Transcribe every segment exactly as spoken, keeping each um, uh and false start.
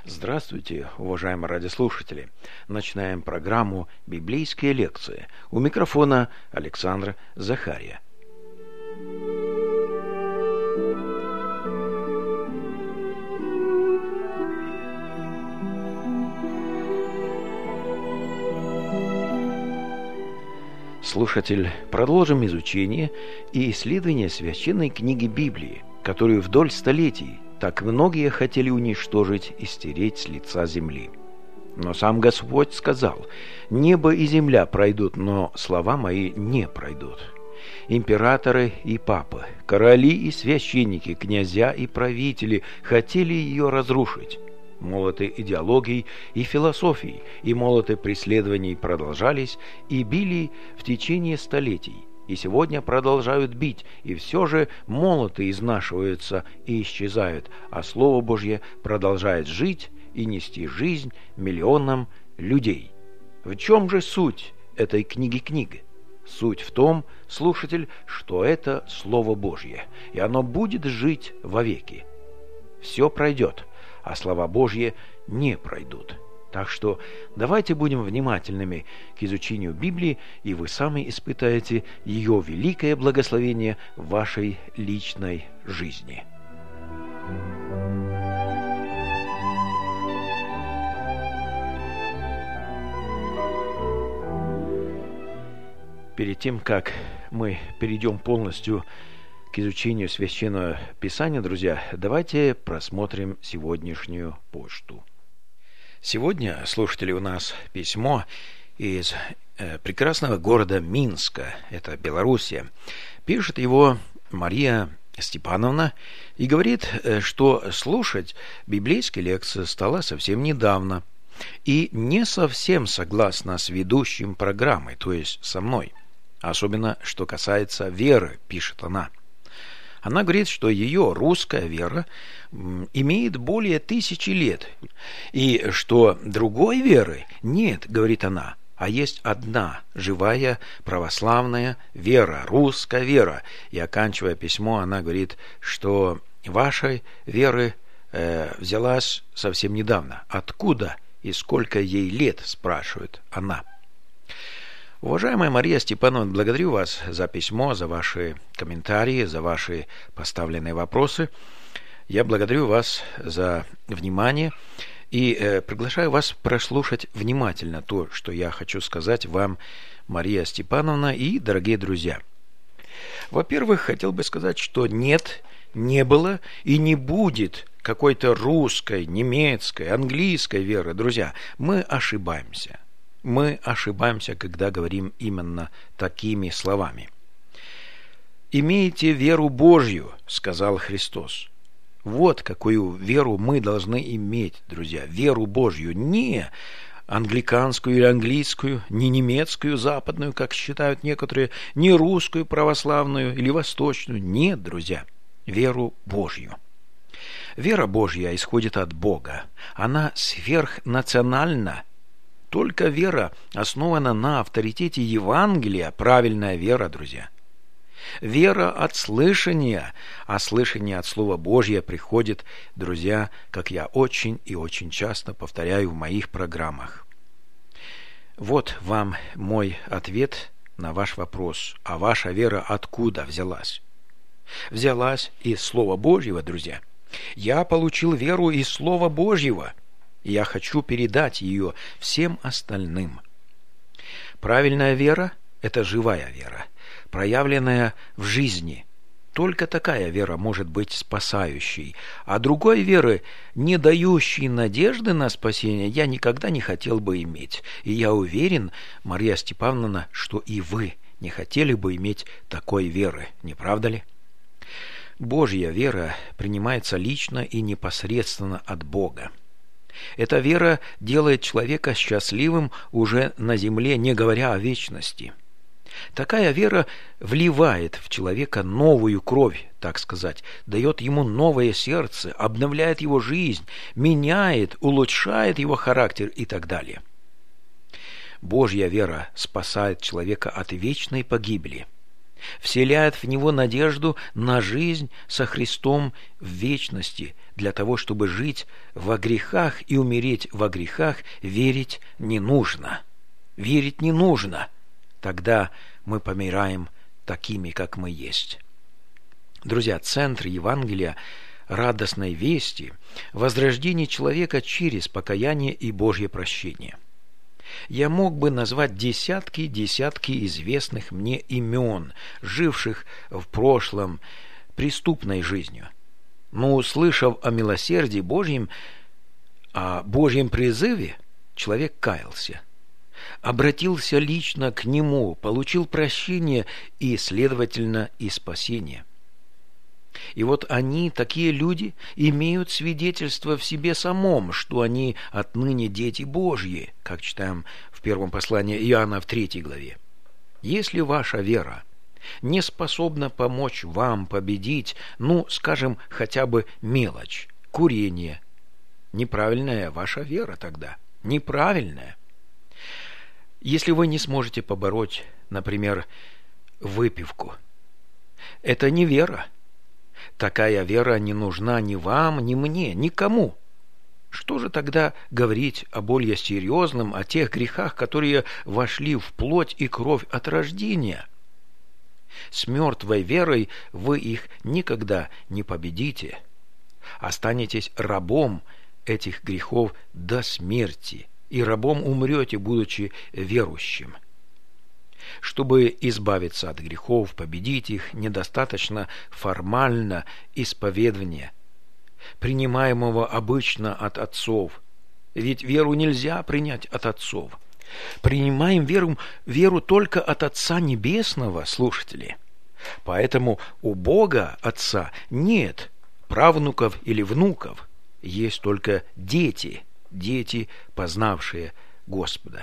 Здравствуйте, уважаемые радиослушатели! Начинаем программу «Библейские лекции». У микрофона Александр Захария. Слушатель, продолжим изучение и исследование священной книги Библии, которую вдоль столетий так многие хотели уничтожить и стереть с лица земли. Но сам Господь сказал: «Небо и земля пройдут, но слова мои не пройдут». Императоры и папы, короли и священники, князья и правители хотели ее разрушить. Молоты идеологий и философий и молоты преследований продолжались и били в течение столетий. И сегодня продолжают бить, и все же молоты изнашиваются и исчезают, а Слово Божье продолжает жить и нести жизнь миллионам людей. В чем же суть этой книги-книги? Суть в том, слушатель, что это Слово Божье, и оно будет жить вовеки. Все пройдет, а слова Божьи не пройдут. Так что давайте будем внимательными к изучению Библии, и вы сами испытаете ее великое благословение в вашей личной жизни. Перед тем, как мы перейдем полностью к изучению Священного Писания, друзья, давайте просмотрим сегодняшнюю почту. Сегодня, слушатели, у нас письмо из э, прекрасного города Минска, это Белоруссия. Пишет его Мария Степановна и говорит, э, что слушать библейские лекции стала совсем недавно и не совсем согласна с ведущим программы, то есть со мной. Особенно, что касается веры, пишет она. Она говорит, что ее русская вера имеет более тысячи лет, и что другой веры нет, говорит она, а есть одна живая православная вера, русская вера. И оканчивая письмо, она говорит, что вашей веры э, взялась совсем недавно. Откуда и сколько ей лет, спрашивает она. Уважаемая Мария Степановна, благодарю вас за письмо, за ваши комментарии, за ваши поставленные вопросы. Я благодарю вас за внимание и э, приглашаю вас прослушать внимательно то, что я хочу сказать вам, Мария Степановна и дорогие друзья. Во-первых, хотел бы сказать, что нет, не было и не будет какой-то русской, немецкой, английской веры. Друзья, мы ошибаемся. Мы ошибаемся, когда говорим именно такими словами. «Имейте веру Божью», — сказал Христос. Вот какую веру мы должны иметь, друзья. Веру Божью. Не англиканскую или английскую, не немецкую, западную, как считают некоторые, не русскую, православную или восточную. Нет, друзья. Веру Божью. Вера Божья исходит от Бога. Она сверхнациональна. Только вера основана на авторитете Евангелия, правильная вера, друзья. Вера от слышания, а слышание от Слова Божьего приходит, друзья, как я очень и очень часто повторяю в моих программах. Вот вам мой ответ на ваш вопрос. А ваша вера откуда взялась? Взялась из Слова Божьего, друзья. Я получил веру из Слова Божьего. Я хочу передать ее всем остальным. Правильная вера – это живая вера, проявленная в жизни. Только такая вера может быть спасающей. А другой веры, не дающей надежды на спасение, я никогда не хотел бы иметь. И я уверен, Мария Степановна, что и вы не хотели бы иметь такой веры, не правда ли? Божья вера принимается лично и непосредственно от Бога. Эта вера делает человека счастливым уже на земле, не говоря о вечности. Такая вера вливает в человека новую кровь, так сказать, дает ему новое сердце, обновляет его жизнь, меняет, улучшает его характер и так далее. Божья вера спасает человека от вечной погибели. вселяет в него надежду на жизнь со Христом в вечности, для того, чтобы жить во грехах и умереть во грехах, верить не нужно. Верить не нужно. Тогда мы помираем такими, как мы есть. Друзья, центр Евангелия радостной вести – возрождение человека через покаяние и Божье прощение. Я мог бы назвать десятки десятки известных мне имен, живших в прошлом преступной жизнью. Но, услышав о милосердии Божьем, о Божьем призыве, человек каялся, обратился лично к Нему, получил прощение и, следовательно, и спасение. И вот они, такие люди, имеют свидетельство в себе самом, что они отныне дети Божьи, как читаем в первом послании Иоанна в третьей главе. Если ваша вера не способна помочь вам победить, ну, скажем, хотя бы мелочь, курение, неправильная ваша вера тогда, неправильная. Если вы не сможете побороть, например, выпивку, это не вера. Такая вера не нужна ни вам, ни мне, никому. Что же тогда говорить о более серьезном, о тех грехах, которые вошли в плоть и кровь от рождения? С мертвой верой вы их никогда не победите. Останетесь рабом этих грехов до смерти, и рабом умрете, будучи верующим. Чтобы избавиться от грехов, победить их, недостаточно формально исповедания, принимаемого обычно от отцов. Ведь веру нельзя принять от отцов. Принимаем веру, веру только от Отца Небесного, слушатели. Поэтому у Бога Отца нет правнуков или внуков, есть только дети, дети, познавшие Господа.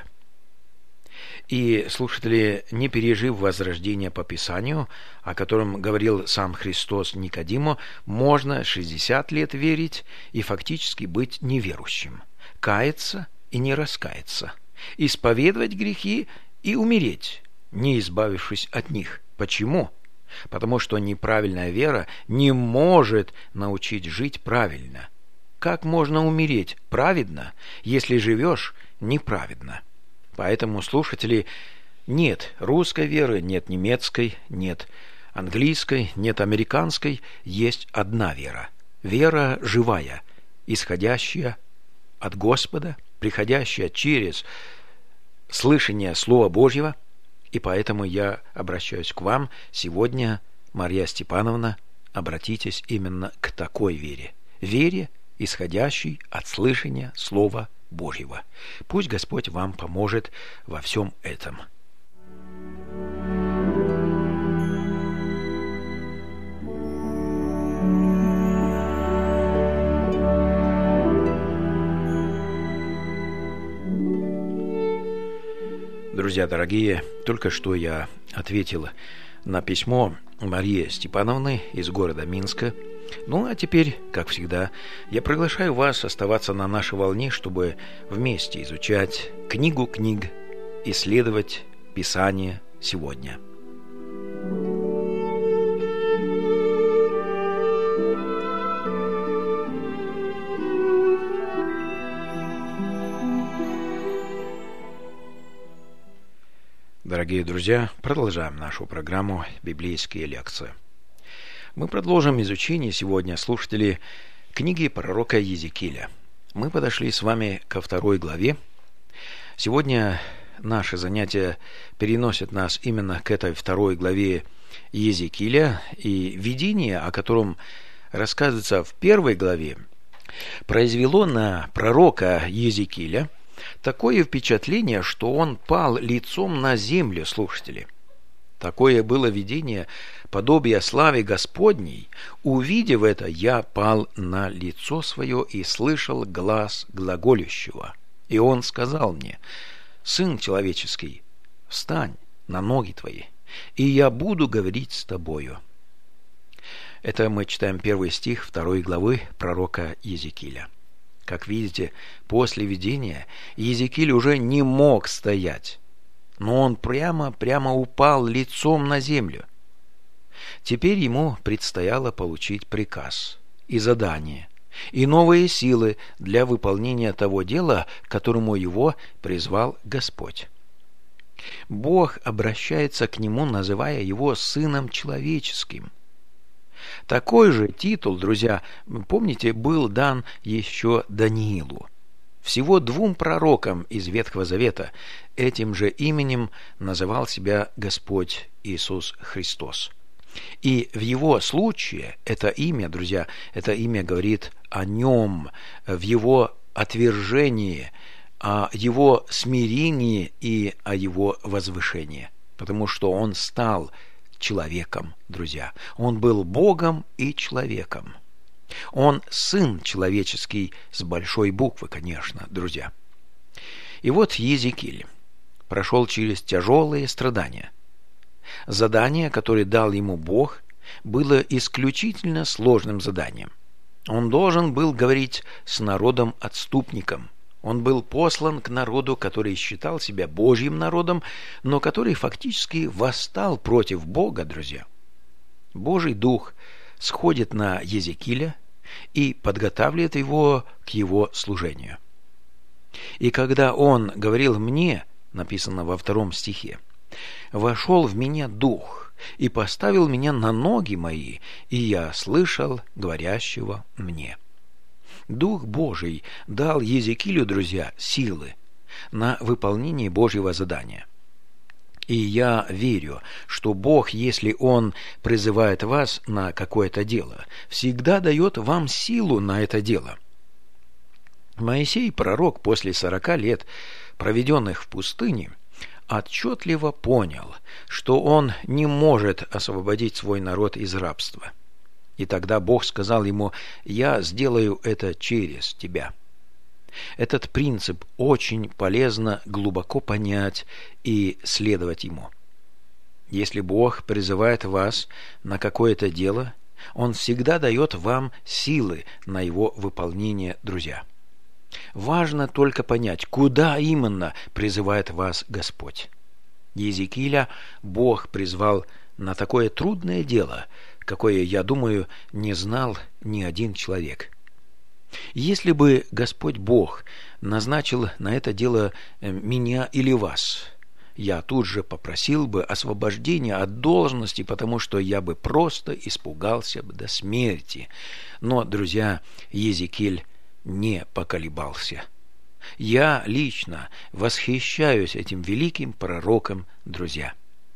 И, слушатели, не пережив возрождение по Писанию, о котором говорил сам Христос Никодиму, можно шестьдесят лет верить и фактически быть неверующим, каяться и не раскаяться, исповедовать грехи и умереть, не избавившись от них. Почему? Потому что неправильная вера не может научить жить правильно. Как можно умереть праведно, если живешь неправедно? Поэтому, слушатели, нет русской веры, нет немецкой, нет английской, нет американской, есть одна вера. Вера живая, исходящая от Господа, приходящая через слышание Слова Божьего. И поэтому я обращаюсь к вам сегодня, Мария Степановна, обратитесь именно к такой вере. Вере, исходящей от слышания Слова Божьего. Пусть Господь вам поможет во всем этом. Друзья дорогие, только что я ответил на письмо Марии Степановны из города Минска. Ну, а теперь, как всегда, я приглашаю вас оставаться на нашей волне, чтобы вместе изучать книгу книг, исследовать Писание сегодня. Дорогие друзья, продолжаем нашу программу «Библейские лекции». Мы продолжим изучение сегодня, слушатели, книги пророка Иезекииля. Мы подошли с вами ко второй главе. Сегодня наши занятия переносят нас именно к этой второй главе Иезекииля, и видение, о котором рассказывается в первой главе, произвело на пророка Иезекииля такое впечатление, что он пал лицом на землю, слушатели. Такое было видение, подобие славе Господней. Увидев это, я пал на лицо свое и слышал глас глаголющего. И он сказал мне: «Сын человеческий, встань на ноги твои, и я буду говорить с тобою». Это мы читаем первый стих второй главы пророка Иезекииля. Как видите, после видения Иезекииль уже не мог стоять, но он прямо-прямо упал лицом на землю. Теперь ему предстояло получить приказ и задание, и новые силы для выполнения того дела, к которому его призвал Господь. Бог обращается к нему, называя его Сыном Человеческим. Такой же титул, друзья, помните, был дан еще Даниилу. Всего двум пророкам из Ветхого Завета этим же именем называл себя Господь Иисус Христос. И в его случае это имя, друзья, это имя говорит о нем, в его отвержении, о его смирении и о его возвышении. Потому что он стал человеком, друзья. Он был Богом и человеком. Он сын человеческий с большой буквы, конечно, друзья. И вот Иезекииль прошел через тяжелые страдания. Задание, которое дал ему Бог, было исключительно сложным заданием. Он должен был говорить с народом-отступником. Он был послан к народу, который считал себя Божьим народом, но который фактически восстал против Бога, друзья. Божий Дух сходит на Иезекииля и подготавливает его к его служению. И когда он говорил мне, написано во втором стихе, «Вошел в меня Дух и поставил меня на ноги мои, и я слышал говорящего мне». Дух Божий дал Иезекиилю, друзья, силы на выполнение Божьего задания. И я верю, что Бог, если Он призывает вас на какое-то дело, всегда дает вам силу на это дело. Моисей, пророк, после сорока лет, проведенных в пустыне, отчетливо понял, что он не может освободить свой народ из рабства. И тогда Бог сказал ему: «Я сделаю это через тебя». Этот принцип очень полезно глубоко понять и следовать ему. Если Бог призывает вас на какое-то дело, Он всегда дает вам силы на его выполнение, друзья. Важно только понять, куда именно призывает вас Господь. Иезекииля Бог призвал на такое трудное дело, какое, я думаю, не знал ни один человек. Если бы Господь Бог назначил на это дело меня или вас, я тут же попросил бы освобождения от должности, потому что я бы просто испугался бы до смерти. Но, друзья, Иезекииль не поколебался. Я лично восхищаюсь этим великим пророком, друзья.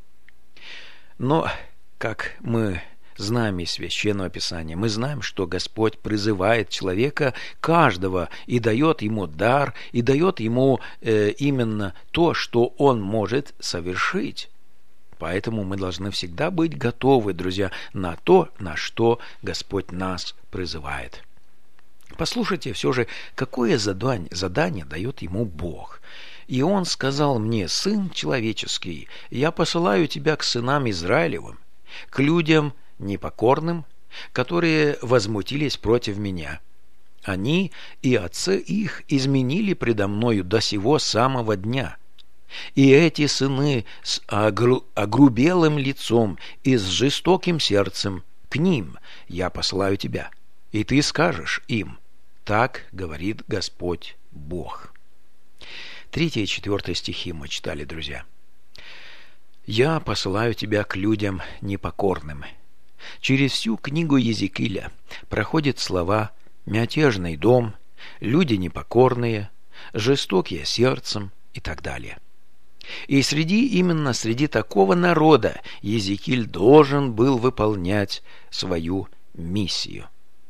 Но, как мы знаем из Священного Писания, мы знаем, что Господь призывает человека, каждого, и дает ему дар, и дает ему э, именно то, что он может совершить. Поэтому мы должны всегда быть готовы, друзья, на то, на что Господь нас призывает. Послушайте все же, какое задание, задание дает ему Бог. «И он сказал мне: Сын человеческий, я посылаю тебя к сынам Израилевым, к людям непокорным, которые возмутились против меня. Они и отцы их изменили предо мною до сего самого дня. И эти сыны с огру... огрубелым лицом и с жестоким сердцем, к ним я посылаю тебя. И ты скажешь им: так говорит Господь Бог». Третий и четвертый стихи мы читали, друзья. «Я посылаю тебя к людям непокорным». Через всю книгу Иезекииля проходят слова «мятежный дом», «люди непокорные», «жестокие сердцем» и так далее. И среди именно среди такого народа Иезекииль должен был выполнять свою миссию.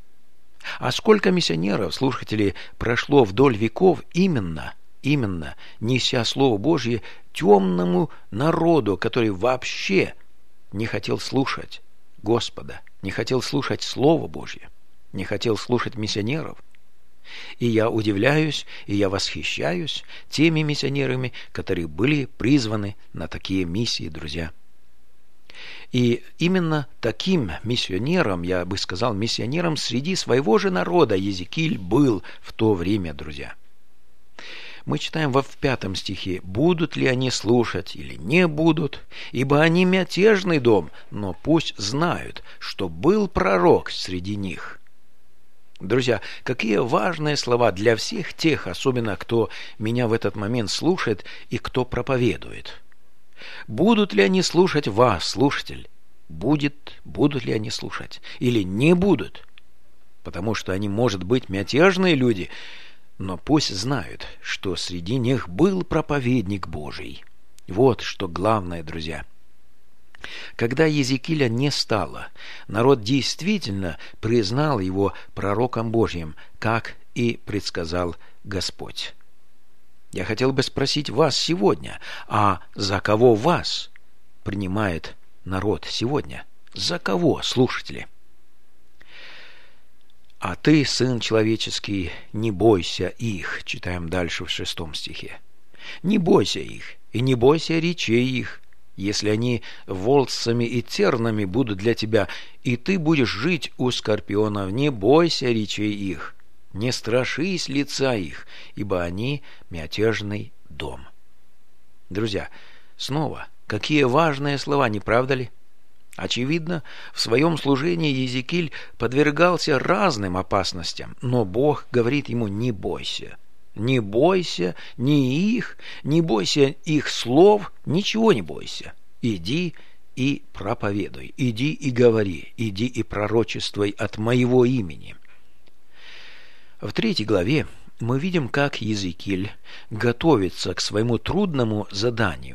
А сколько миссионеров, слушатели, прошло вдоль веков именно, именно неся Слово Божье темному народу, который вообще не хотел слушать Господа, не хотел слушать Слово Божье, не хотел слушать миссионеров. И я удивляюсь, и я восхищаюсь теми миссионерами, которые были призваны на такие миссии, друзья. И именно таким миссионером, я бы сказал, миссионером среди своего же народа Иезекииль был в то время, друзья. Мы читаем во в пятом стихе: «Будут ли они слушать или не будут? Ибо они мятежный дом, но пусть знают, что был пророк среди них». Друзья, какие важные слова для всех тех, особенно кто меня в этот момент слушает и кто проповедует. Будут ли они слушать вас, слушатель? Будет, будут ли они слушать или не будут? Потому что они, может быть, мятежные люди, но пусть знают, что среди них был проповедник Божий. Вот что главное, друзья. Когда Иезекииля не стало, народ действительно признал его пророком Божьим, как и предсказал Господь. Я хотел бы спросить вас сегодня, а за кого вас принимает народ сегодня? За кого, слушатели? «А ты, сын человеческий, не бойся их», читаем дальше в шестом стихе. «Не бойся их, и не бойся речей их, если они волцами и тернами будут для тебя, и ты будешь жить у скорпионов, не бойся речей их, не страшись лица их, ибо они мятежный дом». Друзья, снова, какие важные слова, не правда ли? Очевидно, в своем служении Иезекииль подвергался разным опасностям, но Бог говорит ему: не бойся. Не бойся ни их, не бойся их слов, ничего не бойся. Иди и проповедуй, иди и говори, иди и пророчествуй от моего имени. В третьей главе мы видим, как Иезекииль готовится к своему трудному заданию.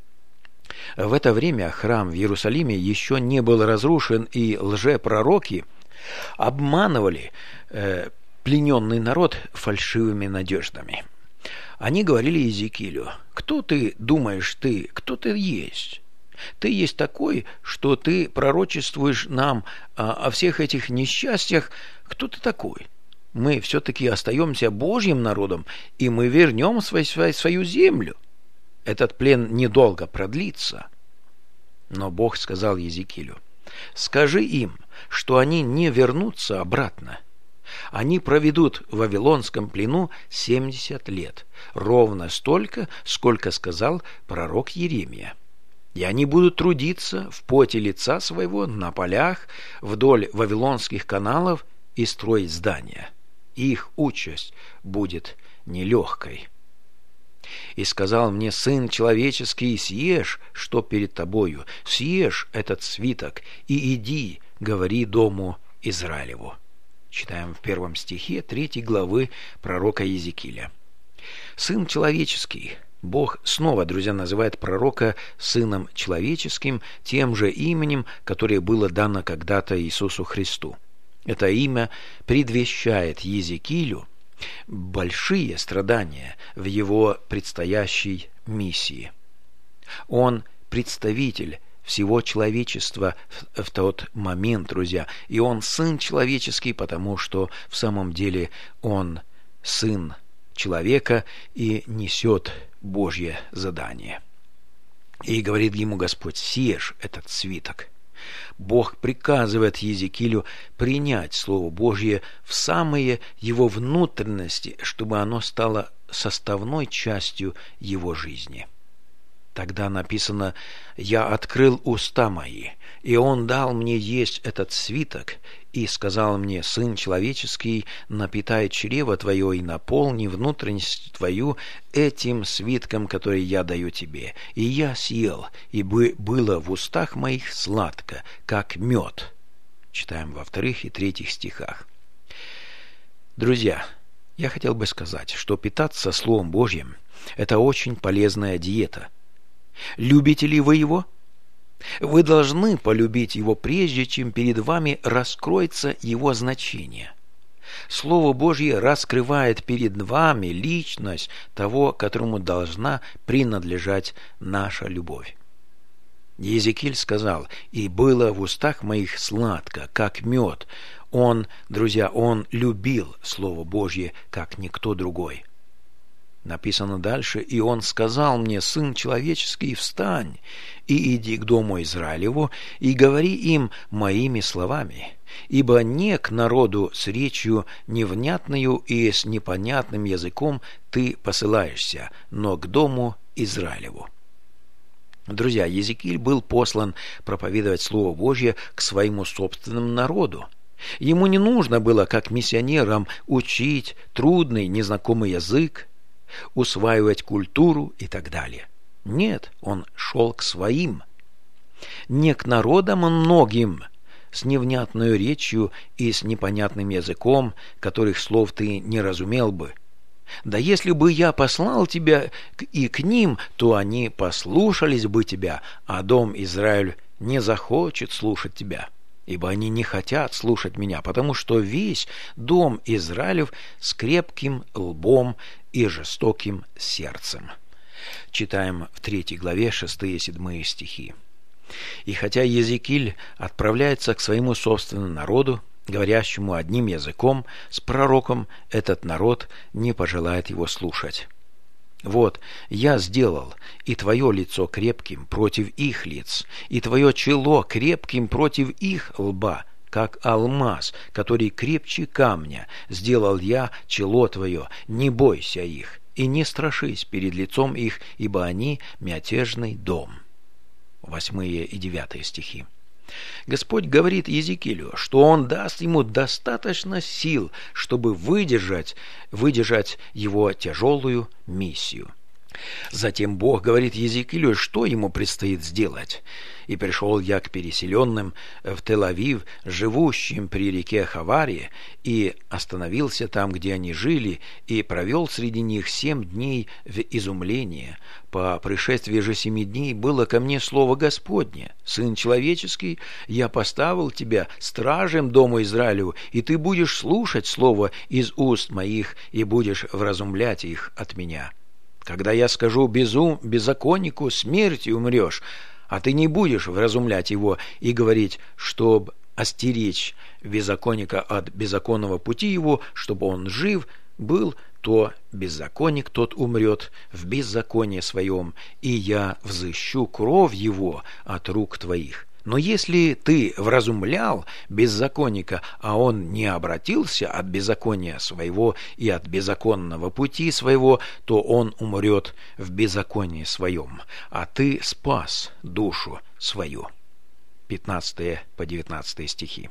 В это время храм в Иерусалиме еще не был разрушен, и лжепророки обманывали э, плененный народ фальшивыми надеждами. Они говорили Иезекиилю: «Кто ты думаешь ты? Кто ты есть? Ты есть такой, что ты пророчествуешь нам о, о всех этих несчастьях. Кто ты такой? Мы все-таки остаемся Божьим народом, и мы вернем свой, свой, свою землю. Этот плен недолго продлится». Но Бог сказал Иезекиилю: «Скажи им, что они не вернутся обратно. Они проведут в вавилонском плену семьдесят лет, ровно столько, сколько сказал пророк Иеремия. И они будут трудиться в поте лица своего на полях вдоль вавилонских каналов и строить здания. Их участь будет нелегкой. И сказал мне: сын человеческий, съешь, что перед тобою, съешь этот свиток, и иди, говори дому Израилеву». Читаем в первом стихе третьей главы пророка Иезекииля. Сын человеческий. Бог снова, друзья, называет пророка сыном человеческим, тем же именем, которое было дано когда-то Иисусу Христу. Это имя предвещает Иезекиилю большие страдания в его предстоящей миссии. Он представитель всего человечества в, в тот момент, друзья, и он сын человеческий, потому что в самом деле он сын человека и несет Божье задание. И говорит ему Господь: «Съешь этот свиток». Бог приказывает Иезекиилю принять Слово Божье в самые его внутренности, чтобы оно стало составной частью его жизни. Тогда написано: «Я открыл уста мои, и он дал мне есть этот свиток, и сказал мне: сын человеческий, напитай чрево твое и наполни внутренность твою этим свитком, который я даю тебе. И я съел, и было в устах моих сладко, как мед». Читаем во вторых и третьих стихах. Друзья, я хотел бы сказать, что питаться Словом Божьим – это очень полезная диета. Любите ли вы его? Вы должны полюбить его, прежде чем перед вами раскроется его значение. Слово Божье раскрывает перед вами личность того, которому должна принадлежать наша любовь. Иезекииль сказал: «И было в устах моих сладко, как мед». Он, друзья, он любил Слово Божье, как никто другой. Написано дальше: «И он сказал мне: Сын человеческий, встань, и иди к дому Израилеву, и говори им моими словами, ибо не к народу с речью невнятною и с непонятным языком ты посылаешься, но к дому Израилеву». Друзья, Иезекииль был послан проповедовать Слово Божье к своему собственному народу. Ему не нужно было, как миссионерам, учить трудный, незнакомый язык, усваивать культуру и так далее. Нет, он шел к своим, не к народам многим, с невнятной речью и с непонятным языком, которых слов ты не разумел бы. Да если бы я послал тебя и к ним, то они послушались бы тебя, а дом Израиль не захочет слушать тебя, ибо они не хотят слушать меня, потому что весь дом Израилев с крепким лбом и жестоким сердцем. Читаем в третьей главе шестые и седьмые стихи. И хотя Иезекииль отправляется к своему собственному народу, говорящему одним языком, с пророком, этот народ не пожелает его слушать. «Вот, я сделал и твое лицо крепким против их лиц, и твое чело крепким против их лба, как алмаз, который крепче камня, сделал я чело твое, не бойся их, и не страшись перед лицом их, ибо они мятежный дом». Восьмые и девятые стихи. Господь говорит Иезекиилю, что Он даст ему достаточно сил, чтобы выдержать, выдержать его тяжелую миссию. Затем Бог говорит Иезекиилю, что ему предстоит сделать. «И пришел я к переселенным в Тель-Авив, живущим при реке Хаваре, и остановился там, где они жили, и провел среди них семь дней в изумлении. По пришествии же семи дней было ко мне слово Господне: Сын человеческий, я поставил тебя стражем дому Израилеву, и ты будешь слушать слово из уст моих, и будешь вразумлять их от меня. Когда я скажу безум, беззаконнику, смертью умрешь, а ты не будешь вразумлять его и говорить, чтоб остеречь беззаконника от беззаконного пути его, чтобы он жив был, то беззаконник тот умрет в беззаконии своем, и я взыщу кровь его от рук твоих. Но если ты вразумлял беззаконника, а он не обратился от беззакония своего и от беззаконного пути своего, то он умрет в беззаконии своем, а ты спас душу свою». пятнадцатые по девятнадцатые стихи.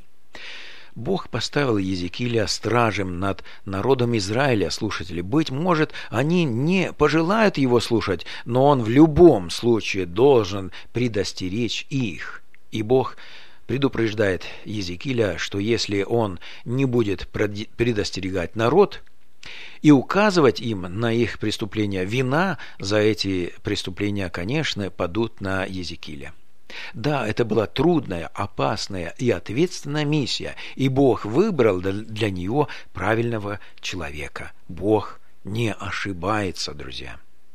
Бог поставил Иезекииля стражем над народом Израиля, слушатели. Быть может, они не пожелают его слушать, но он в любом случае должен предостеречь их. И Бог предупреждает Иезекииля, что если он не будет предостерегать народ и указывать им на их преступления, вина за эти преступления, конечно, падут на Иезекииля. Да, это была трудная, опасная и ответственная миссия, и Бог выбрал для нее правильного человека. Бог не ошибается, друзья.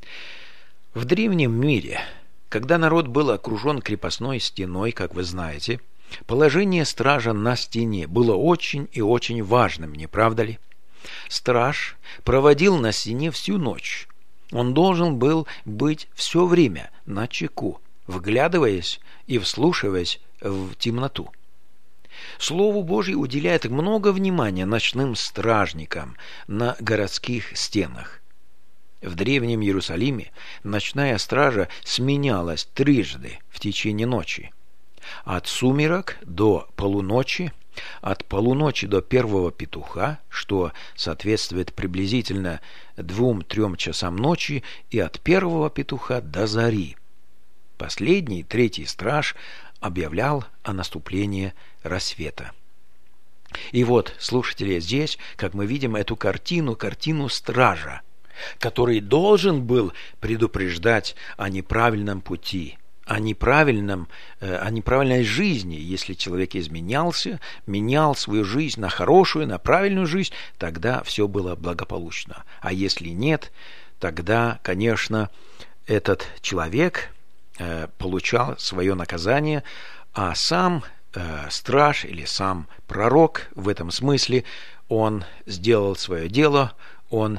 В древнем мире, когда народ был окружен крепостной стеной, как вы знаете, положение стража на стене было очень и очень важным, не правда ли? Страж проводил на стене всю ночь. Он должен был быть все время начеку, вглядываясь и вслушиваясь в темноту. Слову Божьему уделяет много внимания ночным стражникам на городских стенах. В древнем Иерусалиме ночная стража сменялась трижды в течение ночи. От сумерок до полуночи, от полуночи до первого петуха, что соответствует приблизительно двум-трем часам ночи, и от первого петуха до зари. Последний, третий страж объявлял о наступлении рассвета. И вот, слушатели, здесь, как мы видим эту картину, картину стража, который должен был предупреждать о неправильном пути, о неправильном, о неправильной жизни. Если человек изменялся, менял свою жизнь на хорошую, на правильную жизнь, тогда все было благополучно. А если нет, тогда, конечно, этот человек э, получал свое наказание, а сам э, страж или сам пророк в этом смысле, он сделал свое дело, он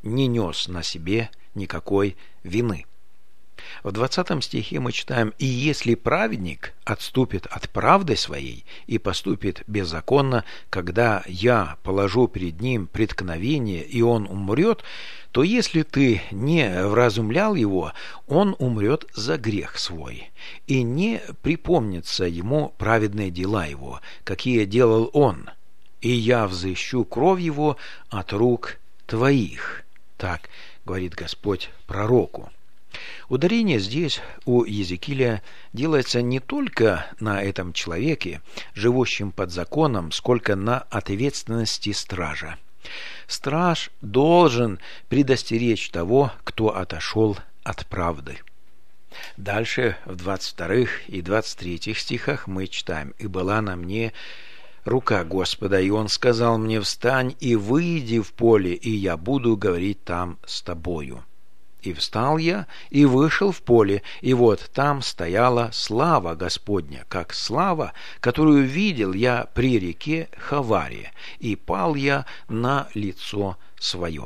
не нес на себе никакой вины. В двадцатом стихе мы читаем: «И если праведник отступит от правды своей и поступит беззаконно, когда я положу перед ним преткновение, и он умрет, то если ты не вразумлял его, он умрет за грех свой, и не припомнится ему праведные дела его, какие делал он, и я взыщу кровь его от рук твоих». Так говорит Господь пророку. Ударение здесь у Иезекииля делается не только на этом человеке, живущем под законом, сколько на ответственности стража. Страж должен предостеречь того, кто отошел от правды. Дальше в двадцать втором и двадцать третьем стихах мы читаем: «И была на мне рука Господа, и Он сказал мне: встань и выйди в поле, и я буду говорить там с тобою. И встал я, и вышел в поле, и вот там стояла слава Господня, как слава, которую видел я при реке Хаваре, и пал я на лицо свое».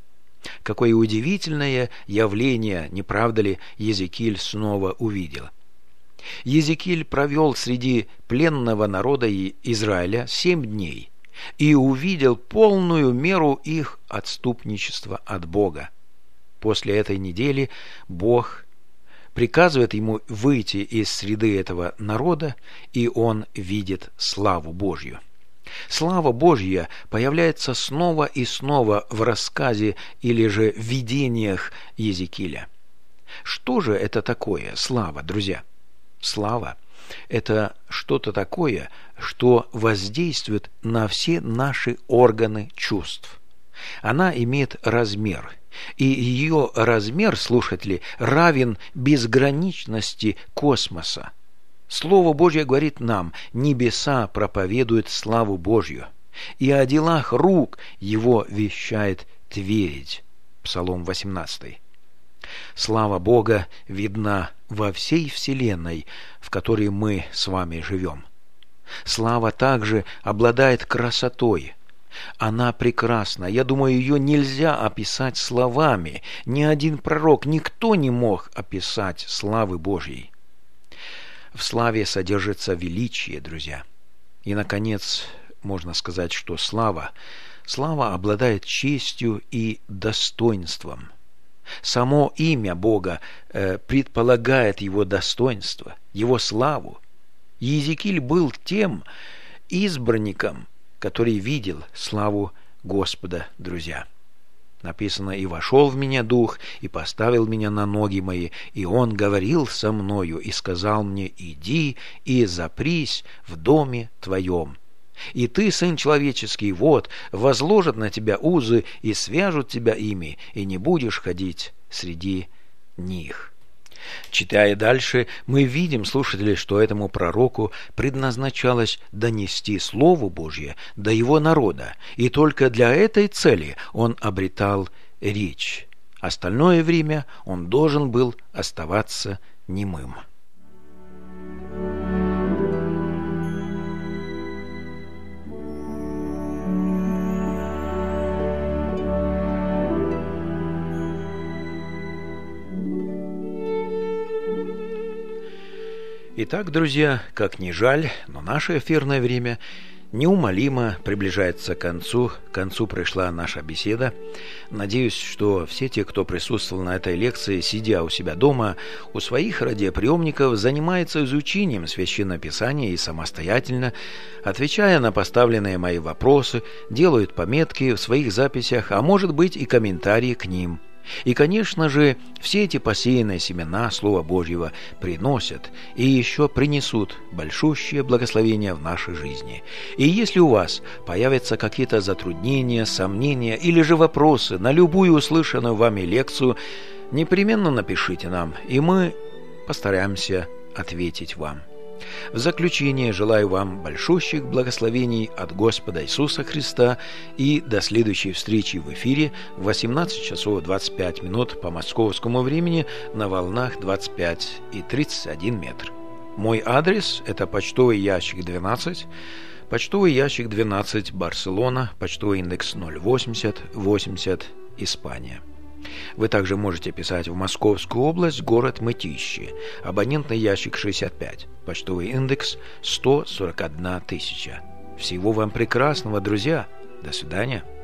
Какое удивительное явление, не правда ли, Иезекииль снова увидел? Иезекииль провел среди пленного народа Израиля семь дней и увидел полную меру их отступничества от Бога. После этой недели Бог приказывает ему выйти из среды этого народа, и он видит славу Божью. Слава Божья появляется снова и снова в рассказе или же в видениях Иезекииля. Что же это такое слава, друзья? Слава – это что-то такое, что воздействует на все наши органы чувств. Она имеет размер, и ее размер, слушатели, равен безграничности космоса. Слово Божье говорит нам: небеса проповедуют славу Божью, и о делах рук его вещает Твердь. Псалом восемнадцатый. Слава Бога видна во всей вселенной, в которой мы с вами живем. Слава также обладает красотой. Она прекрасна. Я думаю, ее нельзя описать словами. Ни один пророк, никто не мог описать славы Божьей. В славе содержится величие, друзья. И, наконец, можно сказать, что слава, слава обладает честью и достоинством. Само имя Бога э, предполагает его достоинство, его славу. Иезекииль был тем избранником, который видел славу Господа, друзья. Написано: «И вошел в меня Дух, и поставил меня на ноги мои, и Он говорил со мною, и сказал мне: иди и запрись в доме твоем. И ты, сын человеческий, вот, возложат на тебя узы, и свяжут тебя ими, и не будешь ходить среди них». Читая дальше, мы видим, слушатели, что этому пророку предназначалось донести Слово Божье до его народа, и только для этой цели он обретал речь. Остальное время он должен был оставаться немым. Итак, друзья, как ни жаль, но наше эфирное время неумолимо приближается к концу. К концу пришла наша беседа. Надеюсь, что все те, кто присутствовал на этой лекции, сидя у себя дома, у своих радиоприемников, занимаются изучением Священного Писания и самостоятельно, отвечая на поставленные мои вопросы, делают пометки в своих записях, а может быть и комментарии к ним. И, конечно же, все эти посеянные семена Слова Божьего приносят и еще принесут большущее благословение в нашей жизни. И если у вас появятся какие-то затруднения, сомнения или же вопросы на любую услышанную вами лекцию, непременно напишите нам, и мы постараемся ответить вам. В заключение желаю вам большущих благословений от Господа Иисуса Христа и до следующей встречи в эфире в восемнадцать часов двадцать пять минут по московскому времени на волнах двадцать пять и тридцать один метр. Мой адрес – это почтовый ящик двенадцать, почтовый ящик двенадцать, Барселона, почтовый индекс ноль восемьдесят восемьдесят Испания. Вы также можете писать в Московскую область, город Мытищи, абонентный ящик шестьдесят пять, почтовый индекс сто сорок одна тысяча. Всего вам прекрасного, друзья. До свидания.